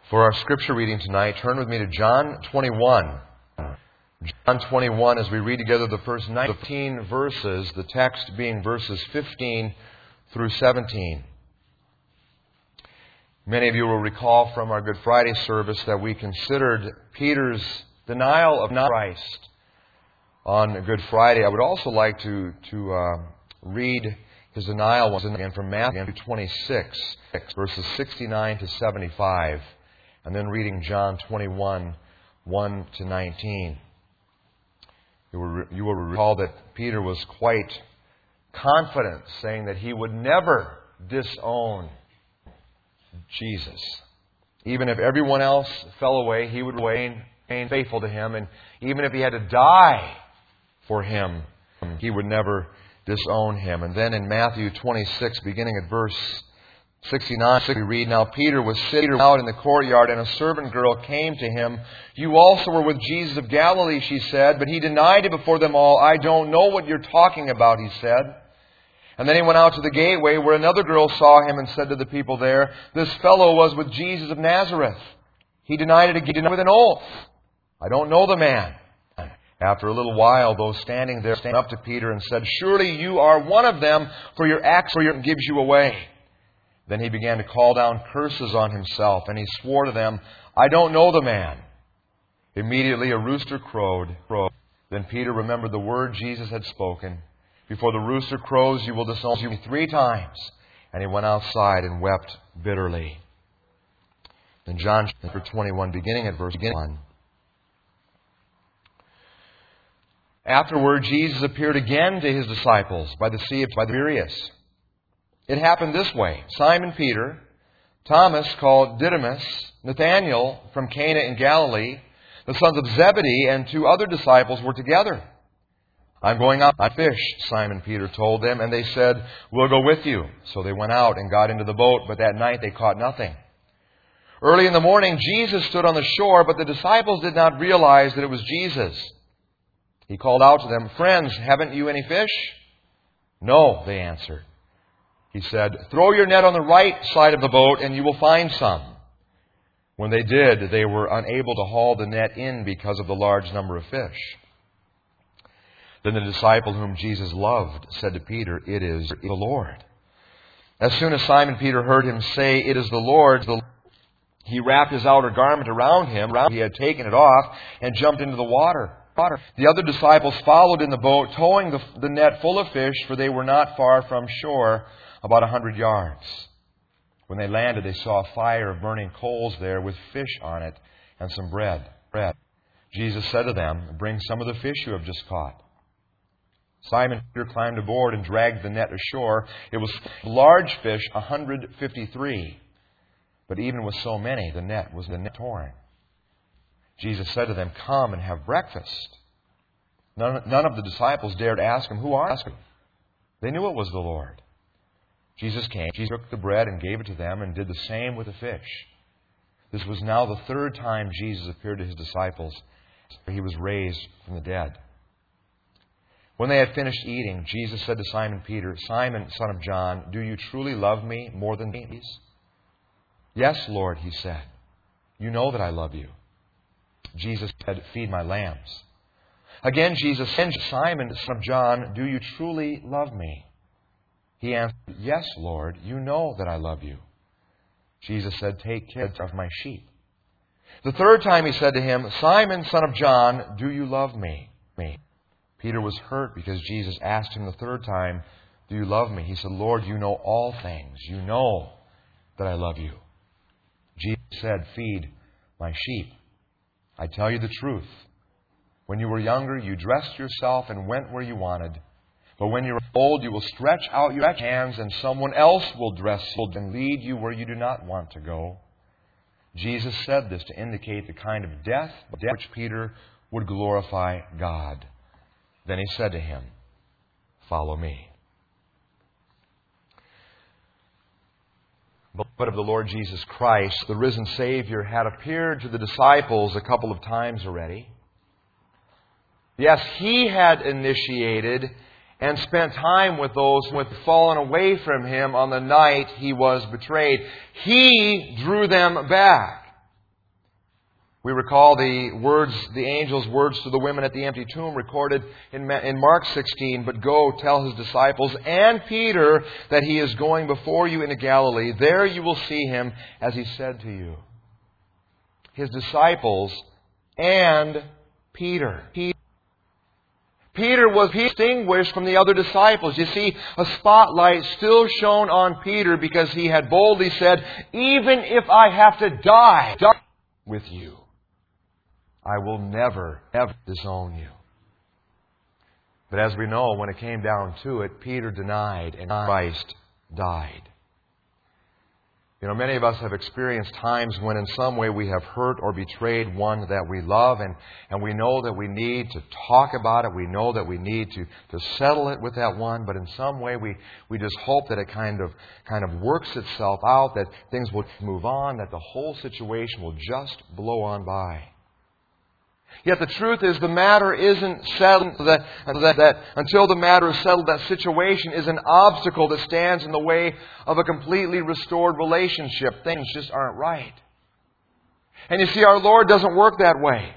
For our scripture reading tonight, turn with me to John 21. John 21, as we read together the first 19 verses, the text being verses 15 through 17. Many of you will recall from our Good Friday service that we considered Peter's denial of Christ on Good Friday. I would also like to read his denial once again from Matthew 26, verses 69 to 75, and then reading John 21, 1 to 19. You will recall that Peter was quite confident, saying that he would never disown Jesus. Even if everyone else fell away, he would remain faithful to Him. And even if he had to die for Him, he would never disown Him. And then in Matthew 26, beginning at verse 69, we read, "Now Peter was sitting out in the courtyard, and a servant girl came to him. 'You also were with Jesus of Galilee,' she said. But he denied it before them all. 'I don't know what you're talking about,' he said. And then he went out to the gateway, where another girl saw him and said to the people there, 'This fellow was with Jesus of Nazareth.' He denied it again with an oath. 'I don't know the man.' After a little while, those standing there stand up to Peter and said, 'Surely you are one of them, for your accent gives you away.' Then he began to call down curses on himself, and he swore to them, 'I don't know the man.' Immediately a rooster crowed. Then Peter remembered the word Jesus had spoken, 'Before the rooster crows, you will disown me 3 times.' And he went outside and wept bitterly." Then John chapter 21, beginning at verse 1. Afterward, Jesus appeared again to His disciples by the Sea of Tiberias. It happened this way. Simon Peter, Thomas called Didymus, Nathanael from Cana in Galilee, the sons of Zebedee, and 2 other disciples were together. "I'm going out to fish," Simon Peter told them, and they said, "We'll go with you." So they went out and got into the boat, but that night they caught nothing. Early in the morning, Jesus stood on the shore, but the disciples did not realize that it was Jesus. He called out to them, "Friends, haven't you any fish?" "No," they answered. He said, "Throw your net on the right side of the boat and you will find some." When they did, they were unable to haul the net in because of the large number of fish. Then the disciple whom Jesus loved said to Peter, "It is the Lord." As soon as Simon Peter heard him say, "It is the Lord," he wrapped his outer garment around him. He had taken it off and jumped into the water. The other disciples followed in the boat, towing the net full of fish, for they were not far from shore, about 100 yards. When they landed, they saw a fire of burning coals there with fish on it and some bread. Jesus said to them, "Bring some of the fish you have just caught." Simon Peter climbed aboard and dragged the net ashore. It was large fish, 153. But even with so many, the net was torn. Jesus said to them, "Come and have breakfast." None of the disciples dared ask him, "Who are you?" They knew it was the Lord. Jesus came. Jesus took the bread and gave it to them and did the same with the fish. This was now the 3rd time Jesus appeared to His disciples. He was raised from the dead. When they had finished eating, Jesus said to Simon Peter, "Simon, son of John, do you truly love me more than these?" "Yes, Lord," he said. "You know that I love you." Jesus said, "Feed my lambs." Again, Jesus said, "Simon, son of John, do you truly love me?" He answered, "Yes, Lord, you know that I love you." Jesus said, "Take care of my sheep." The 3rd time he said to him, "Simon, son of John, do you love me?" Peter was hurt because Jesus asked him the 3rd time, "Do you love me?" He said, "Lord, you know all things. You know that I love you." Jesus said, "Feed my sheep. I tell you the truth. When you were younger, you dressed yourself and went where you wanted. But when you're old, you will stretch out your hands and someone else will dress you and lead you where you do not want to go." Jesus said this to indicate the kind of death by which Peter would glorify God. Then He said to him, "Follow me." But of the Lord Jesus Christ, the risen Savior, had appeared to the disciples a couple of times already. Yes, He had initiated and spent time with those who had fallen away from Him on the night He was betrayed. He drew them back. We recall the angel's words to the women at the empty tomb recorded in Mark 16, "But go, tell His disciples and Peter that He is going before you into Galilee. There you will see Him as He said to you." His disciples and Peter. Peter was distinguished from the other disciples. You see, a spotlight still shone on Peter because he had boldly said, "Even if I have to die with you, I will never, ever disown you." But as we know, when it came down to it, Peter denied and Christ died. You know, many of us have experienced times when in some way we have hurt or betrayed one that we love, and we know that we need to talk about it. We know that we need to settle it with that one, but in some way we just hope that it kind of works itself out, that things will move on, that the whole situation will just blow on by. Yet the truth is the matter isn't settled, that until the matter is settled, that situation is an obstacle that stands in the way of a completely restored relationship. Things just aren't right. And you see, our Lord doesn't work that way.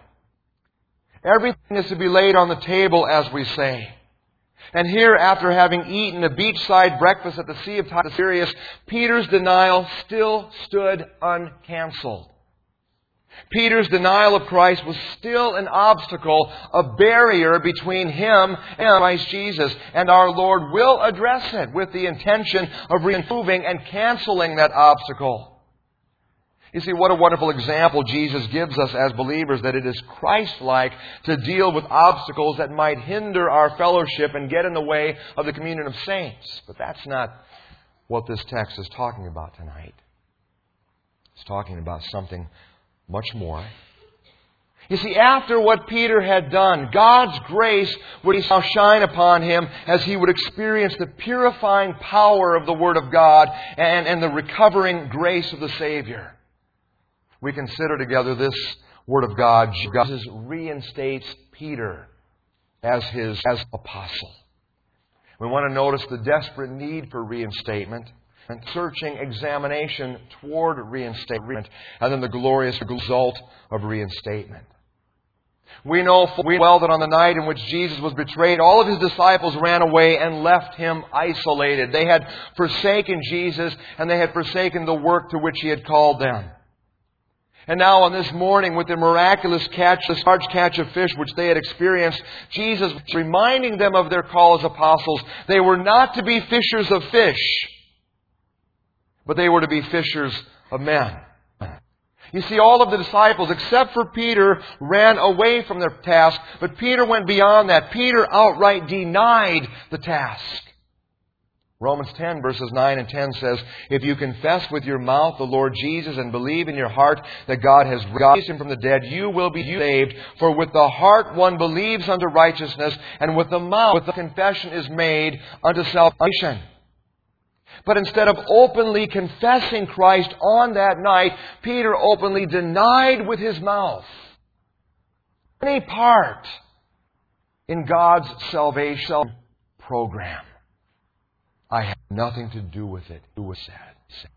Everything is to be laid on the table, as we say. And here, after having eaten a beachside breakfast at the Sea of Tiberias, Peter's denial still stood uncancelled. Peter's denial of Christ was still an obstacle, a barrier between him and Christ Jesus. And our Lord will address it with the intention of removing and canceling that obstacle. You see, what a wonderful example Jesus gives us as believers, that it is Christ-like to deal with obstacles that might hinder our fellowship and get in the way of the communion of saints. But that's not what this text is talking about tonight. It's talking about something much more. You see, after what Peter had done, God's grace would now shine upon him as he would experience the purifying power of the Word of God and the recovering grace of the Savior. We consider together this Word of God. Jesus reinstates Peter as his apostle. We want to notice the desperate need for reinstatement, and searching examination toward reinstatement, and then the glorious result of reinstatement. We know well that on the night in which Jesus was betrayed, all of His disciples ran away and left Him isolated. They had forsaken Jesus, and they had forsaken the work to which He had called them. And now on this morning, with the miraculous catch, the large catch of fish which they had experienced, Jesus was reminding them of their call as apostles. They were not to be fishers of fish, but they were to be fishers of men. You see, all of the disciples, except for Peter, ran away from their task, but Peter went beyond that. Peter outright denied the task. Romans 10 verses 9 and 10 says, "If you confess with your mouth the Lord Jesus and believe in your heart that God has raised Him from the dead, you will be saved. For with the heart one believes unto righteousness, and with the mouth the confession is made unto salvation." But instead of openly confessing Christ on that night, Peter openly denied with his mouth any part in God's salvation program. "I have nothing to do with it," he said.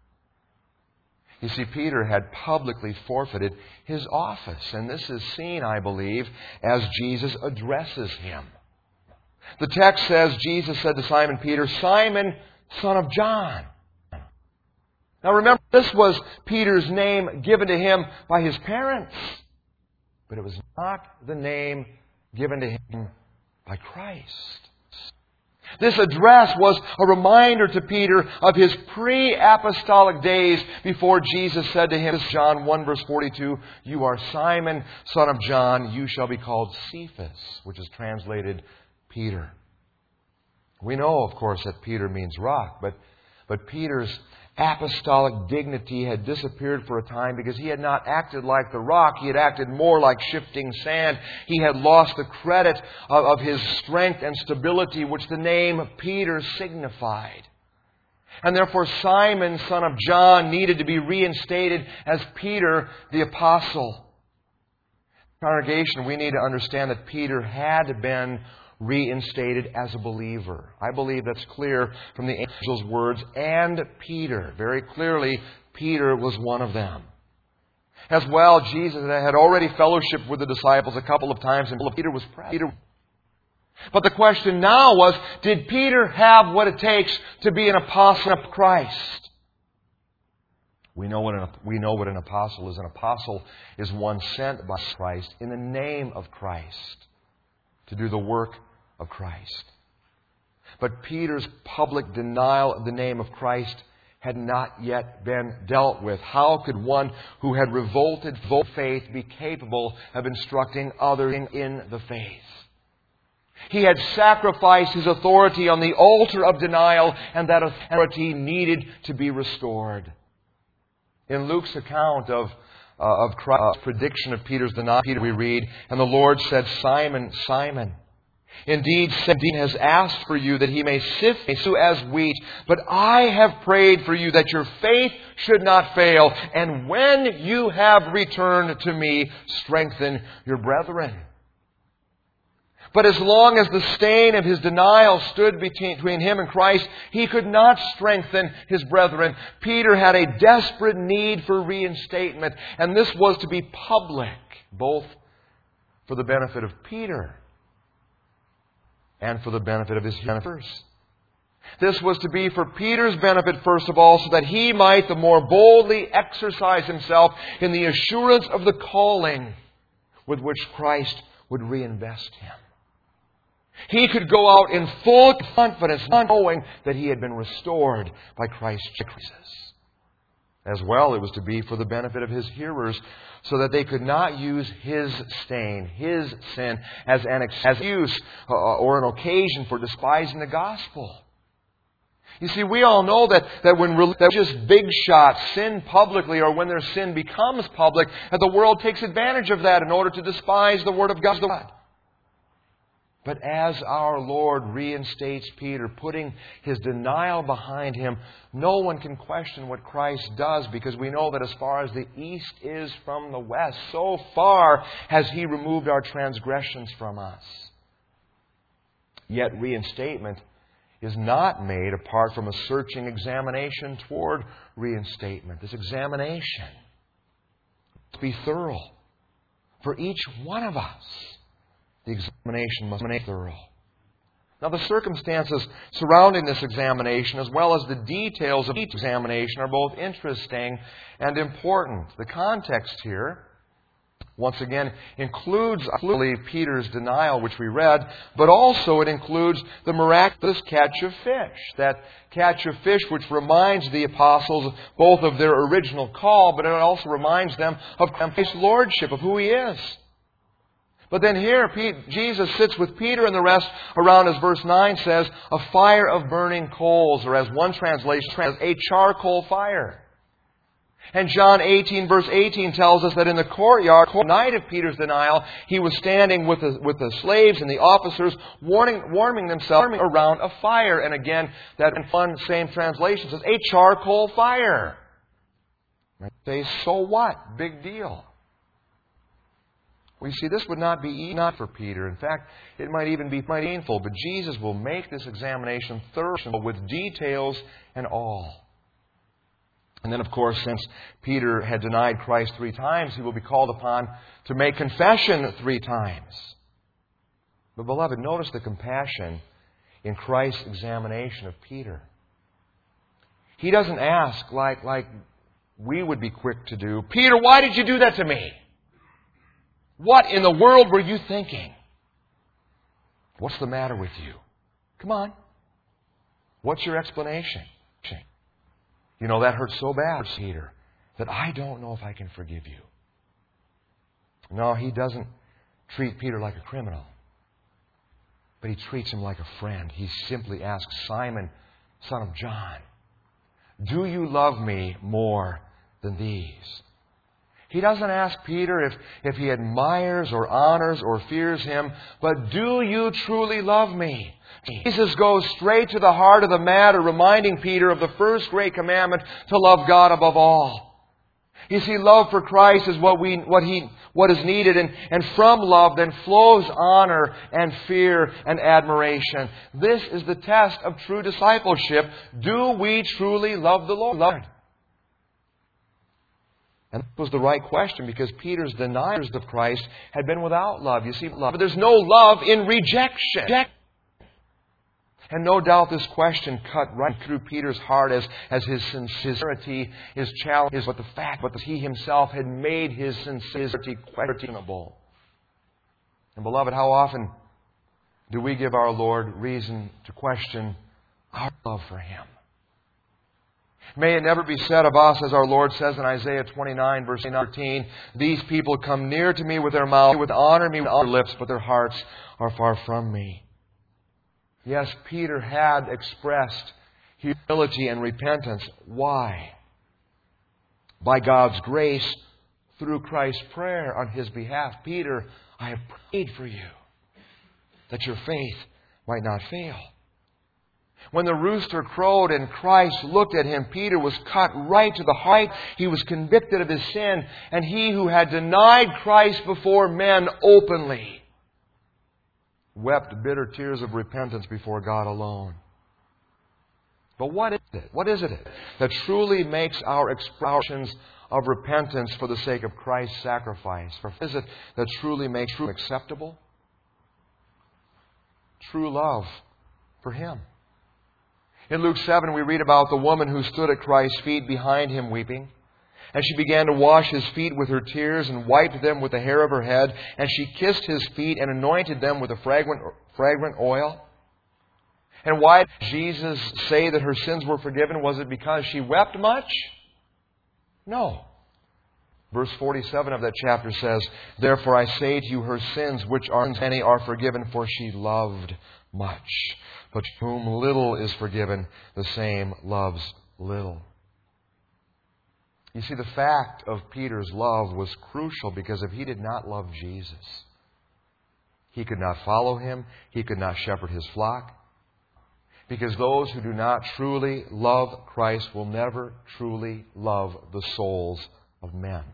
You see, Peter had publicly forfeited his office, and this is seen, I believe, as Jesus addresses him. The text says, Jesus said to Simon Peter, "Simon, son of John." Now remember, this was Peter's name given to him by his parents. But it was not the name given to him by Christ. This address was a reminder to Peter of his pre-apostolic days before Jesus said to him, John 1 verse 42, "You are Simon, son of John. You shall be called Cephas," which is translated Peter. We know, of course, that Peter means rock, but Peter's apostolic dignity had disappeared for a time because he had not acted like the rock. He had acted more like shifting sand. He had lost the credit of his strength and stability, which the name Peter signified. And therefore Simon, son of John, needed to be reinstated as Peter the apostle. Congregation, we need to understand that Peter had been reinstated as a believer. I believe that's clear from the angel's words. And Peter, very clearly, Peter was one of them. As well, Jesus had already fellowshiped with the disciples a couple of times, and Peter was present. But the question now was, did Peter have what it takes to be an apostle of Christ? We know what an apostle is. An apostle is one sent by Christ in the name of Christ to do the work of Christ. But Peter's public denial of the name of Christ had not yet been dealt with. How could one who had revolted from faith be capable of instructing others in the faith? He had sacrificed his authority on the altar of denial, and that authority needed to be restored. In Luke's account of Christ's prediction of Peter's denial, we read, "And the Lord said, Simon, Simon, indeed Satan has asked for you that he may sift you as wheat, but I have prayed for you that your faith should not fail. And when you have returned to me, strengthen your brethren." But as long as the stain of his denial stood between him and Christ, he could not strengthen his brethren. Peter had a desperate need for reinstatement, and this was to be public, both for the benefit of Peter and for the benefit of his hearers. This was to be for Peter's benefit, first of all, so that he might the more boldly exercise himself in the assurance of the calling with which Christ would reinvest him. He could go out in full confidence, knowing that he had been restored by Christ Jesus. As well, it was to be for the benefit of his hearers, so that they could not use his stain, his sin, as an excuse or an occasion for despising the gospel. You see, we all know that when religious big shots sin publicly, or when their sin becomes public, that the world takes advantage of that in order to despise the Word of God. But as our Lord reinstates Peter, putting his denial behind him, no one can question what Christ does, because we know that as far as the east is from the west, so far has He removed our transgressions from us. Yet reinstatement is not made apart from a searching examination toward reinstatement. This examination must be thorough for each one of us. The examination must be thorough. Now, the circumstances surrounding this examination, as well as the details of each examination, are both interesting and important. The context here, once again, includes, I believe, Peter's denial, which we read, but also it includes the miraculous catch of fish. That catch of fish which reminds the apostles both of their original call, but it also reminds them of Christ's lordship, of who He is. But then here, Jesus sits with Peter and the rest around, as verse 9 says, a fire of burning coals, or as one translation says, a charcoal fire. And John 18, verse 18 tells us that in the courtyard, the night of Peter's denial, he was standing with the slaves and the officers, warming themselves around a fire. And again, that in one same translation says, a charcoal fire. Say, so what? Big deal. We see this would not be easy for Peter. In fact, it might even be painful. But Jesus will make this examination thorough with details and all. And then, of course, since Peter had denied Christ 3 times, he will be called upon to make confession 3 times. But, beloved, notice the compassion in Christ's examination of Peter. He doesn't ask like we would be quick to do, Peter, why did you do that to me? What in the world were you thinking? What's the matter with you? Come on. What's your explanation? You know, that hurts so bad, Peter, that I don't know if I can forgive you. No, he doesn't treat Peter like a criminal, but he treats him like a friend. He simply asks, Simon, son of John, do you love me more than these? He doesn't ask Peter if he admires or honors or fears him, but do you truly love me? Jesus goes straight to the heart of the matter, reminding Peter of the first great commandment, to love God above all. You see, love for Christ is what is needed, and from love then flows honor and fear and admiration. This is the test of true discipleship. Do we truly love the Lord? And that was the right question, because Peter's deniers of Christ had been without love. You see, love. But there's no love in rejection. And no doubt this question cut right through Peter's heart as his sincerity is challenged, but the fact that he himself had made his sincerity questionable. And beloved, how often do we give our Lord reason to question our love for Him? May it never be said of us, as our Lord says in Isaiah 29, verse 13, "These people come near to me with their mouth, with honor me with their lips, but their hearts are far from me." Yes, Peter had expressed humility and repentance. Why? By God's grace, through Christ's prayer on his behalf. "Peter, I have prayed for you, that your faith might not fail." When the rooster crowed and Christ looked at him, Peter was cut right to the heart. He was convicted of his sin, and he who had denied Christ before men openly wept bitter tears of repentance before God alone. But what is it? What is it that truly makes our expressions of repentance for the sake of Christ's sacrifice? What is it that truly makes true acceptable? True love for Him. In Luke 7, we read about the woman who stood at Christ's feet behind Him weeping. And she began to wash His feet with her tears and wiped them with the hair of her head. And she kissed His feet and anointed them with a fragrant oil. And why did Jesus say that her sins were forgiven? Was it because she wept much? No. Verse 47 of that chapter says, "Therefore I say to you, her sins, which are many, are forgiven, for she loved much. But to whom little is forgiven, the same loves little." You see, the fact of Peter's love was crucial, because if he did not love Jesus, he could not follow Him, he could not shepherd His flock. Because those who do not truly love Christ will never truly love the souls of men.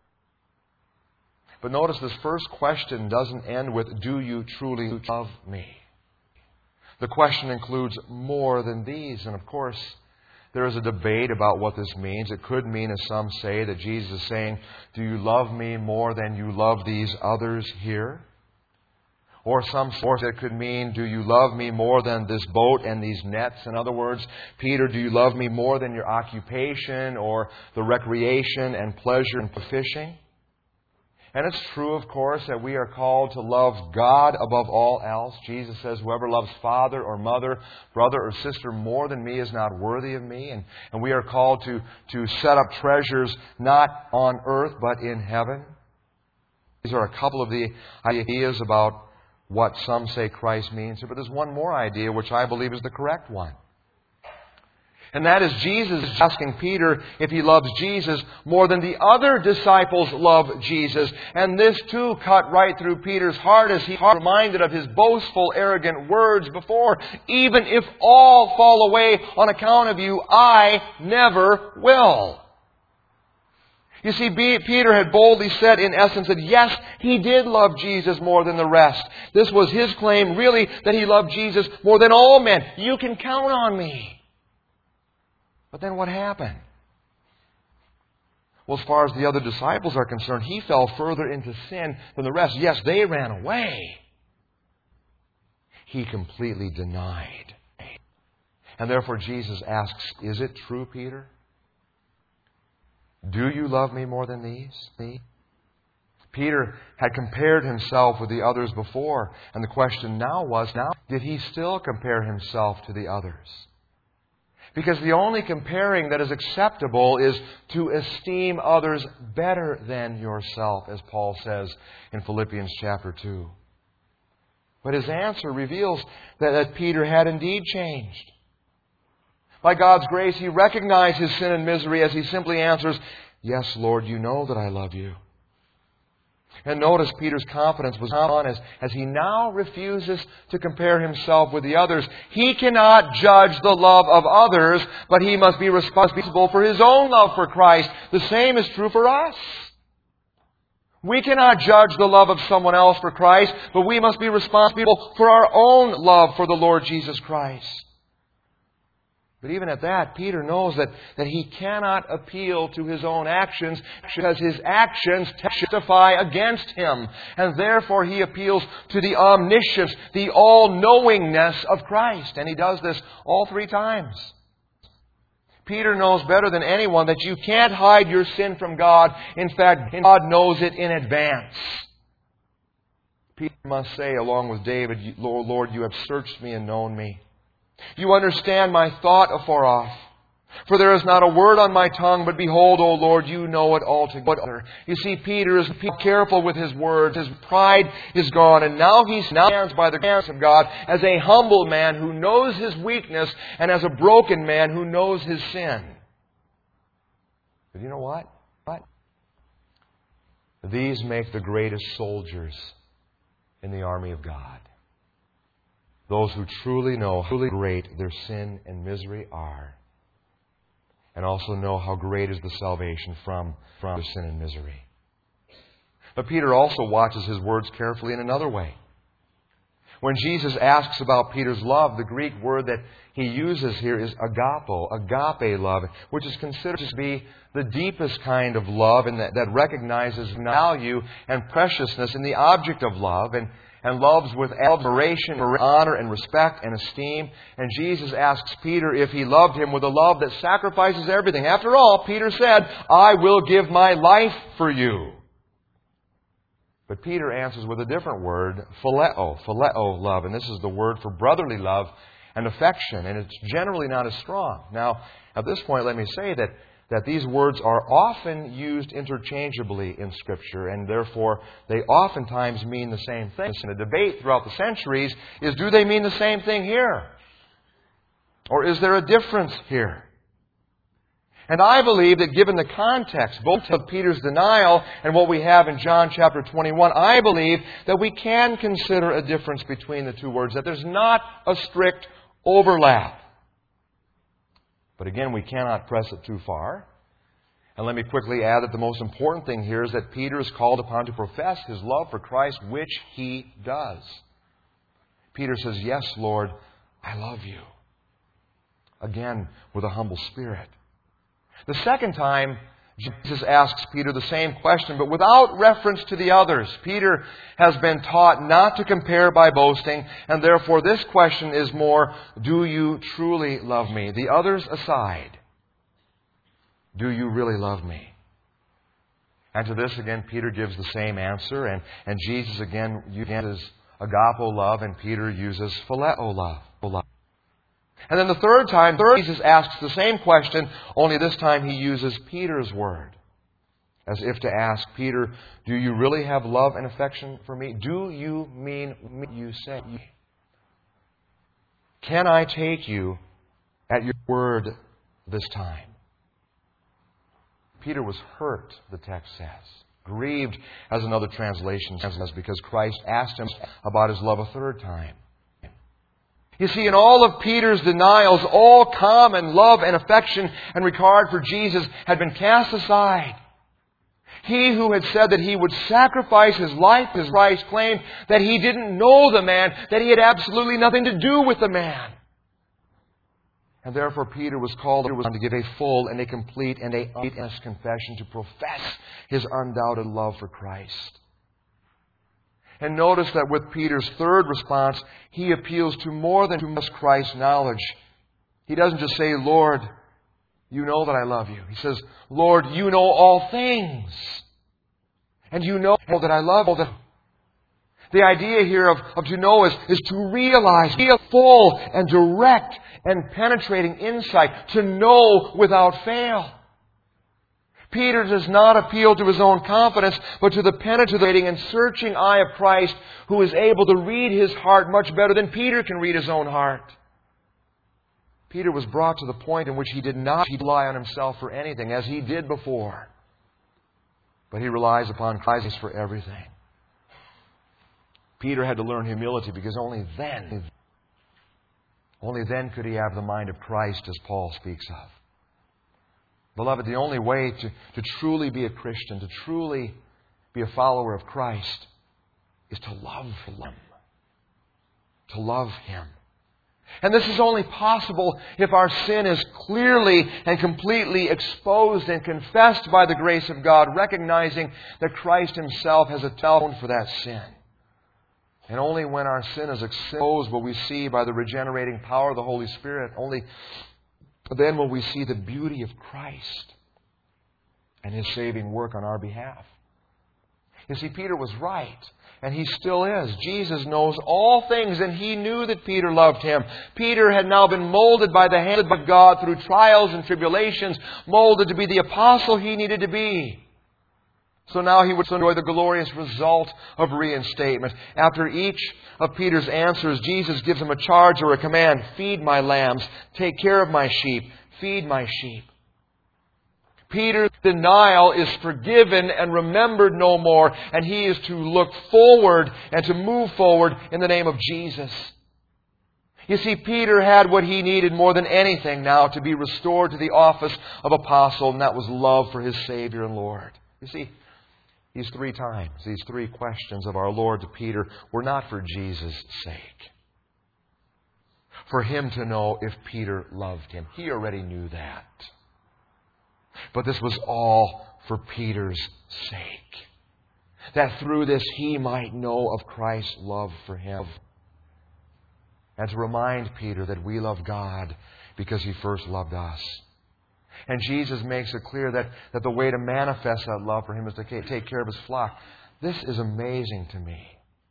But notice this first question doesn't end with, "Do you truly love me?" The question includes more than these. And of course, there is a debate about what this means. It could mean, as some say, that Jesus is saying, "Do you love me more than you love these others here?" Or some say it could mean, "Do you love me more than this boat and these nets?" In other words, "Peter, do you love me more than your occupation or the recreation and pleasure and fishing?" And it's true, of course, that we are called to love God above all else. Jesus says, "Whoever loves father or mother, brother or sister more than me is not worthy of me." And we are called to set up treasures not on earth but in heaven. These are a couple of the ideas about what some say Christ means. But there's one more idea which I believe is the correct one. And that is Jesus asking Peter if he loves Jesus more than the other disciples love Jesus. And this too cut right through Peter's heart as he was reminded of his boastful, arrogant words before. "Even if all fall away on account of you, I never will." You see, Peter had boldly said, in essence, that yes, he did love Jesus more than the rest. This was his claim, really, that he loved Jesus more than all men. "You can count on me." But then what happened? Well, as far as the other disciples are concerned, he fell further into sin than the rest. Yes, they ran away. He completely denied. And therefore Jesus asks, "Is it true, Peter? Do you love me more than these?" Peter had compared himself with the others before. And the question now was, did he still compare himself to the others? Because the only comparing that is acceptable is to esteem others better than yourself, as Paul says in Philippians chapter 2. But his answer reveals that Peter had indeed changed. By God's grace, he recognized his sin and misery as he simply answers, "Yes, Lord, you know that I love you." And notice Peter's confidence was on as he now refuses to compare himself with the others. He cannot judge the love of others, but he must be responsible for his own love for Christ. The same is true for us. We cannot judge the love of someone else for Christ, but we must be responsible for our own love for the Lord Jesus Christ. But even at that, Peter knows that he cannot appeal to his own actions because his actions testify against him. And therefore he appeals to the omniscience, the all-knowingness of Christ. And he does this all 3 times. Peter knows better than anyone that you can't hide your sin from God. In fact, God knows it in advance. Peter must say, along with David, Lord, you have searched me and known me. You understand my thought afar off. For there is not a word on my tongue, but behold, O Lord, you know it altogether. You see, Peter is careful with his words. His pride is gone, and now he stands by the grace of God as a humble man who knows his weakness and as a broken man who knows his sin. But you know what? These make the greatest soldiers in the army of God. Those who truly know how great their sin and misery are, and also know how great is the salvation from their sin and misery. But Peter also watches his words carefully in another way. When Jesus asks about Peter's love, the Greek word that he uses here is agape love, which is considered to be the deepest kind of love and that recognizes value and preciousness in the object of love and loves with admiration, honor, and respect and esteem. And Jesus asks Peter if he loved him with a love that sacrifices everything. After all, Peter said, I will give my life for you. But Peter answers with a different word, phileo love. And this is the word for brotherly love and affection. And it's generally not as strong. Now, at this point, let me say that these words are often used interchangeably in Scripture, and therefore they oftentimes mean the same thing. And the debate throughout the centuries is, do they mean the same thing here? Or is there a difference here? And I believe that given the context, both of Peter's denial and what we have in John chapter 21, I believe that we can consider a difference between the two words, that there's not a strict overlap. But again, we cannot press it too far. And let me quickly add that the most important thing here is that Peter is called upon to profess his love for Christ, which he does. Peter says, yes, Lord, I love you. Again, with a humble spirit. The second time, Jesus asks Peter the same question, but without reference to the others. Peter has been taught not to compare by boasting, and therefore this question is more, do you truly love me? The others aside, do you really love me? And to this, again, Peter gives the same answer, and Jesus again uses agapo love, and Peter uses phileo love. And then the third time, Jesus asks the same question, only this time he uses Peter's word. As if to ask, Peter, do you really have love and affection for me? Do you mean what you say? Can I take you at your word this time? Peter was hurt, the text says. Grieved, as another translation says, because Christ asked him about his love a third time. You see, in all of Peter's denials, all common love and affection and regard for Jesus had been cast aside. He who had said that he would sacrifice his life, as Christ claimed, that he didn't know the man, that he had absolutely nothing to do with the man. And therefore Peter was called upon to give a full and a complete and a honest confession to profess his undoubted love for Christ. And notice that with Peter's third response, he appeals to more than just Christ's knowledge. He doesn't just say, Lord, you know that I love you. He says, Lord, you know all things. And you know that I love you. The idea here of to know is to realize, be a full and direct and penetrating insight, to know without fail. Peter does not appeal to his own confidence, but to the penetrating and searching eye of Christ, who is able to read his heart much better than Peter can read his own heart. Peter was brought to the point in which he did not rely on himself for anything, as he did before. But he relies upon Christ for everything. Peter had to learn humility, because only then could he have the mind of Christ, as Paul speaks of. Beloved, the only way to truly be a Christian, to truly be a follower of Christ, is to love Him. To love Him. And this is only possible if our sin is clearly and completely exposed and confessed by the grace of God, recognizing that Christ Himself has atoned for that sin. And only when our sin is exposed will we see by the regenerating power of the Holy Spirit, only then will we see the beauty of Christ and His saving work on our behalf. You see, Peter was right, and he still is. Jesus knows all things, and He knew that Peter loved Him. Peter had now been molded by the hand of God through trials and tribulations, molded to be the apostle he needed to be. So now he would enjoy the glorious result of reinstatement. After each of Peter's answers, Jesus gives him a charge or a command. Feed my lambs. Take care of my sheep. Feed my sheep. Peter's denial is forgiven and remembered no more, and he is to look forward and to move forward in the name of Jesus. You see, Peter had what he needed more than anything now to be restored to the office of apostle, and that was love for his Savior and Lord. You see, these three questions of our Lord to Peter were not for Jesus' sake. For Him to know if Peter loved Him. He already knew that. But this was all for Peter's sake. That through this he might know of Christ's love for him. And to remind Peter that we love God because He first loved us. And Jesus makes it clear that the way to manifest that love for Him is to take care of His flock. This is amazing to me.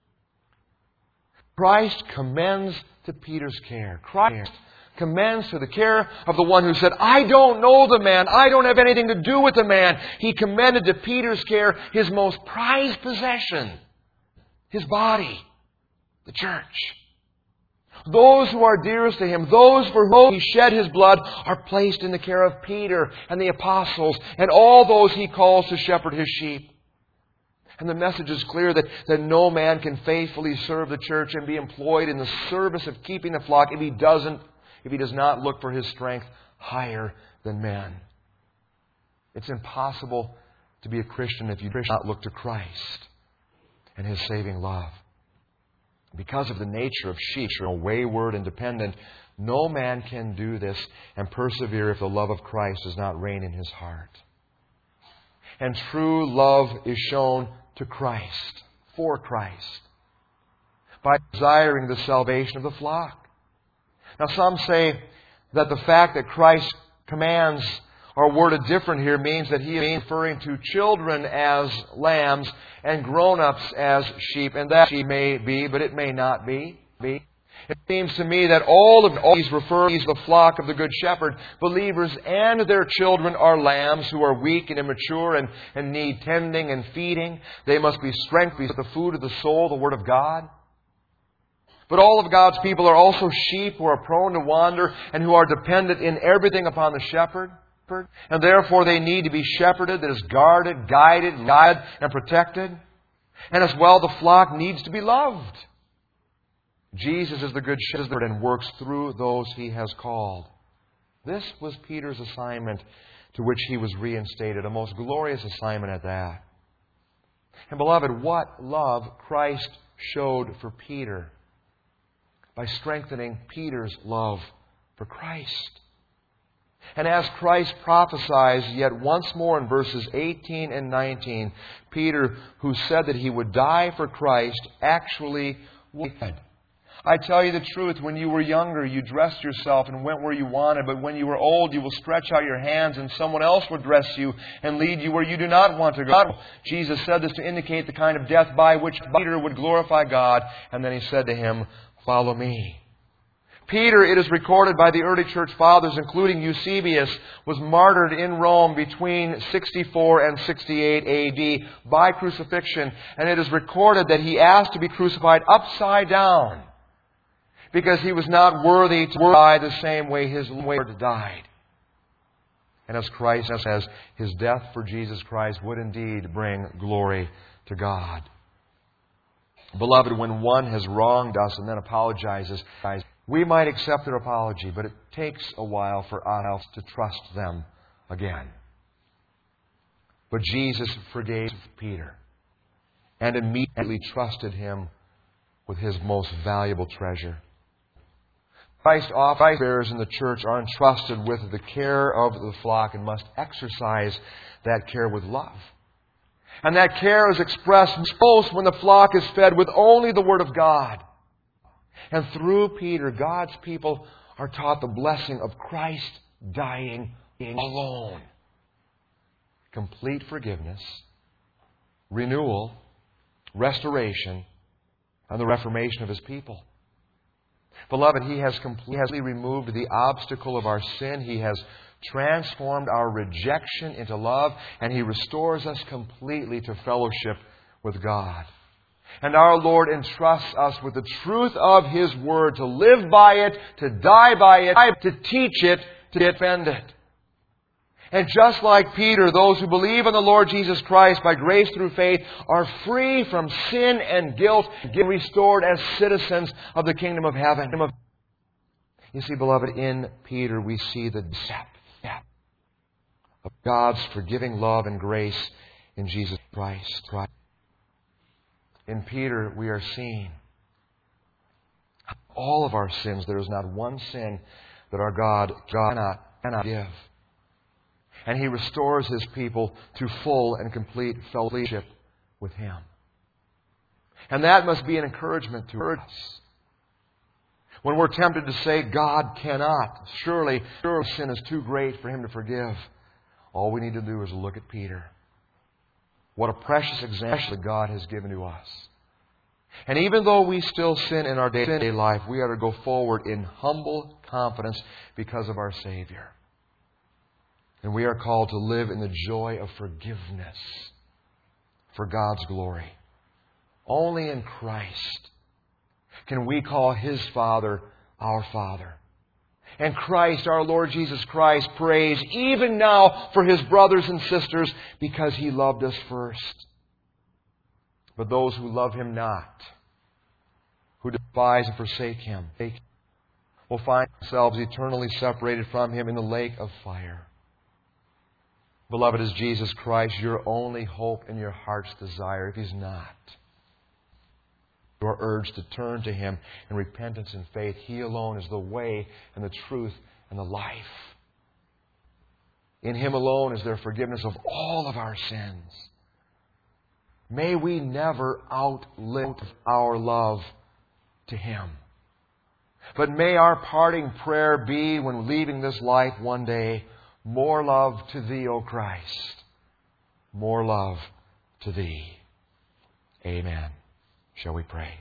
Christ commends to Peter's care. Christ commends to the care of the one who said, I don't know the man. I don't have anything to do with the man. He commended to Peter's care his most prized possession, his body, the church. Those who are dearest to Him, those for whom He shed His blood, are placed in the care of Peter and the apostles and all those He calls to shepherd His sheep. And the message is clear that no man can faithfully serve the church and be employed in the service of keeping the flock if he does not look for his strength higher than men. It's impossible to be a Christian if you do not look to Christ and His saving love. Because of the nature of sheep, wayward and dependent, no man can do this and persevere if the love of Christ does not reign in his heart. And true love is shown to Christ, for Christ, by desiring the salvation of the flock. Now some say that the fact that Christ's commands are worded different here means that He is referring to children as lambs and grown-ups as sheep. And that she may be, but it may not be. It seems to me that all of these refer to the flock of the Good Shepherd. Believers and their children are lambs who are weak and immature and need tending and feeding. They must be strengthened with the food of the soul, the Word of God. But all of God's people are also sheep who are prone to wander and who are dependent in everything upon the shepherd. And therefore they need to be shepherded, that is guarded, guided, led, and protected. And as well, the flock needs to be loved. Jesus is the Good Shepherd and works through those He has called. This was Peter's assignment to which he was reinstated, a most glorious assignment at that. And beloved, what love Christ showed for Peter by strengthening Peter's love for Christ. And as Christ prophesies yet once more in verses 18 and 19, Peter, who said that he would die for Christ, actually did. I tell you the truth, when you were younger, you dressed yourself and went where you wanted. But when you were old, you will stretch out your hands and someone else will dress you and lead you where you do not want to go. Jesus said this to indicate the kind of death by which Peter would glorify God. And then He said to him, follow me. Peter, it is recorded by the early church fathers, including Eusebius, was martyred in Rome between 64 and 68 A.D. by crucifixion. And it is recorded that he asked to be crucified upside down because he was not worthy to die the same way his Lord died. And as Christ says, his death for Jesus Christ would indeed bring glory to God. Beloved, when one has wronged us and then apologizes, we might accept their apology, but it takes a while for us to trust them again. But Jesus forgave Peter and immediately trusted him with His most valuable treasure. Christ's office bearers in the church are entrusted with the care of the flock and must exercise that care with love. And that care is expressed most when the flock is fed with only the Word of God. And through Peter, God's people are taught the blessing of Christ dying alone. Complete forgiveness, renewal, restoration, and the reformation of His people. Beloved, He has completely removed the obstacle of our sin. He has transformed our rejection into love, and He restores us completely to fellowship with God. And our Lord entrusts us with the truth of His Word, to live by it, to die by it, to teach it, to defend it. And just like Peter, those who believe in the Lord Jesus Christ by grace through faith are free from sin and guilt, and restored as citizens of the kingdom of heaven. You see, beloved, in Peter we see the depth of God's forgiving love and grace in Jesus Christ. In Peter we are seeing all of our sins. There is not one sin that our God cannot give. And He restores His people to full and complete fellowship with Him. And that must be an encouragement to us. When we're tempted to say, God cannot, surely sin is too great for Him to forgive, all we need to do is look at Peter. What a precious example that God has given to us. And even though we still sin in our day-to-day life, we are to go forward in humble confidence because of our Savior. And we are called to live in the joy of forgiveness for God's glory. Only in Christ can we call His Father our Father. And Christ, our Lord Jesus Christ, prays even now for His brothers and sisters because He loved us first. But those who love Him not, who despise and forsake Him, will find themselves eternally separated from Him in the lake of fire. Beloved, is Jesus Christ your only hope and your heart's desire? If He's not, you are urged to turn to Him in repentance and faith. He alone is the way and the truth and the life. In Him alone is there forgiveness of all of our sins. May we never outlive our love to Him. But may our parting prayer be, when leaving this life one day, more love to Thee, O Christ. More love to Thee. Amen. Shall we pray?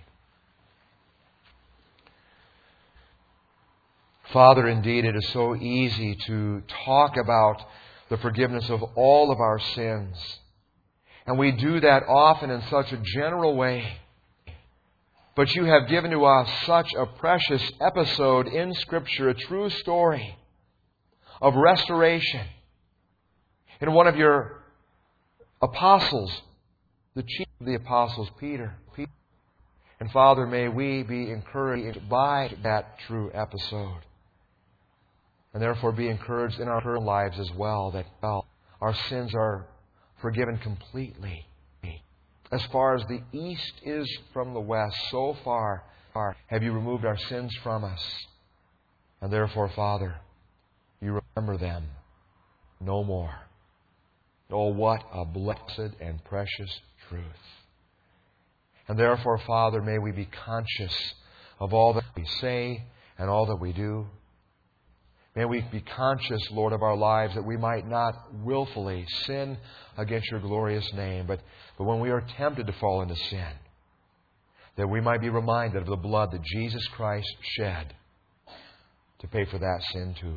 Father, indeed, it is so easy to talk about the forgiveness of all of our sins. And we do that often in such a general way. But You have given to us such a precious episode in Scripture, a true story of restoration in one of Your apostles, the chief of the apostles, Peter. And Father, may we be encouraged by that true episode. And therefore be encouraged in our lives as well, that our sins are forgiven completely. As far as the east is from the west, so far have You removed our sins from us. And therefore, Father, You remember them no more. Oh, what a blessed and precious truth. And therefore, Father, may we be conscious of all that we say and all that we do. May we be conscious, Lord, of our lives, that we might not willfully sin against Your glorious name, but when we are tempted to fall into sin, that we might be reminded of the blood that Jesus Christ shed to pay for that sin too.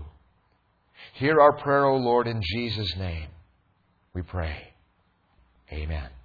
Hear our prayer, O Lord, in Jesus' name we pray. Amen.